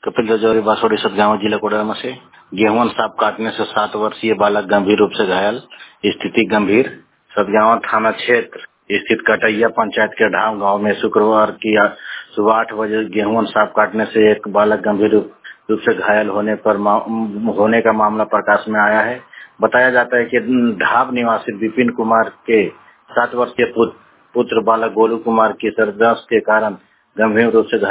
कपिल रजौरी बांसवाड़ी सतगावा जिला कोडरमा से। गेहूं सांप काटने से 7 वर्षीय बालक गंभीर रूप से घायल, स्थिति गंभीर। सतगावा थाना क्षेत्र स्थित कटैया पंचायत के ढाम गांव में शुक्रवार की सुबह 8 बजे गेहूं सांप काटने से एक बालक गंभीर रूप से घायल होने का मामला प्रकाश में आया है। बताया जाता है कि ढाब निवासी विपिन कुमार के 7 वर्षीय पुत्र बालक गोलू कुमार की सर्दर्द के कारण गंभीर रूप से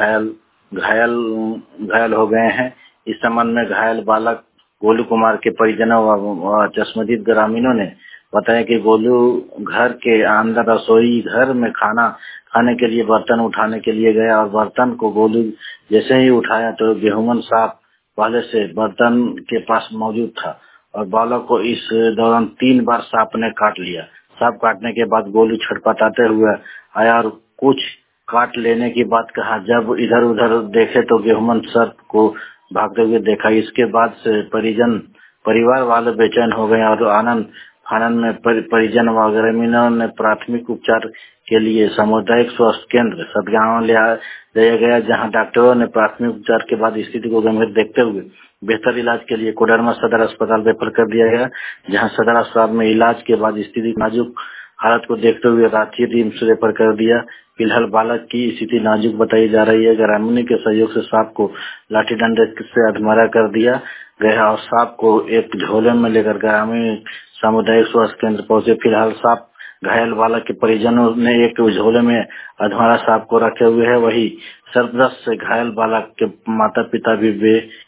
घायल हो गए हैं। इस संबंध में घायल बालक गोलू कुमार के परिजनों व चश्मदीद ग्रामीणों ने बताया कि गोलू घर के अंदर रसोई घर में खाना खाने के लिए बर्तन उठाने के लिए गया और बर्तन को गोलू जैसे ही उठाया तो गेहूं सांप पहले से बर्तन के पास मौजूद था और बालक को इस दौरान 3 बार सांप ने काट लिया। सांप काटने के बाद गोलू छटपटाते हुए आया और कुछ काट लेने की बात कहा। जब इधर उधर देखे तो गेहूं सर्प को भागते हुए देखा। इसके बाद से परिवार वाले बेचैन हो गए और आनंद फानन में परिजन व ग्रामीणों ने प्राथमिक उपचार के लिए सामुदायिक स्वास्थ्य केंद्र सतगावा ले जाया गया, जहां डॉक्टरों ने प्राथमिक उपचार के बाद स्थिति को गंभीर देखते हुए बेहतर इलाज के लिए कोडरमा सदर अस्पताल रेफर कर दिया गया, जहां सदर अस्पताल में इलाज के बाद स्थिति नाजुक हालत को देखते हुए रांची रिम्स रेफर कर दिया। फिलहाल बालक की स्थिति नाजुक बताई जा रही है। ग्रामीणों के सहयोग से सांप को लाठी डंडे से अधमरा कर दिया गया और सांप को एक झोले में लेकर ग्रामीण सामुदायिक स्वास्थ्य केंद्र पहुंचे। फिलहाल सांप घायल बालक के परिजनों ने एक झोले में अधमरा सांप को रखे हुए है। वही सर्पदंश से घायल बालक के माता पिता भी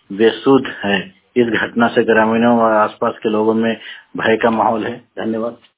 बेसुध है। इस घटना से ग्रामीणों और आसपास के लोगों में भय का माहौल है। धन्यवाद।